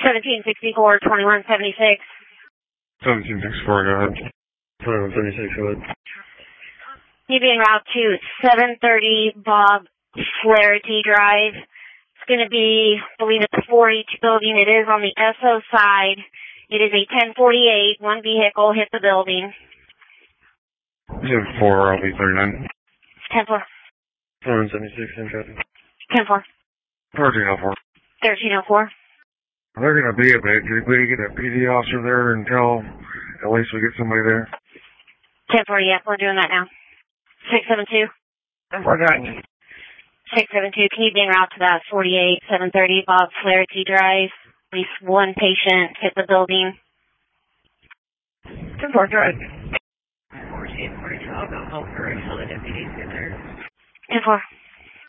1764, 2176. 1764, go ahead. 2176, go ahead. You being route to 730 Bob Flaherty Drive. It's going to be, I believe it's a 4H building. It is on the SO side. It is a 1048. One vehicle hit the building. You have 4, I'll be 39. 10-4. 2176, in traffic. 10-4. 1304. 1304. They're going to be a bit. Did we get a PD officer there until at least we get somebody there? 10-4, yeah, we're doing that now. 672. We're done. 672, can you be en route to that 48, 730 Bob Flaherty Drive? At least one patient hit the building. 10-4, go ahead. 14, 42, I'll go help her until the deputies get there. 10-4.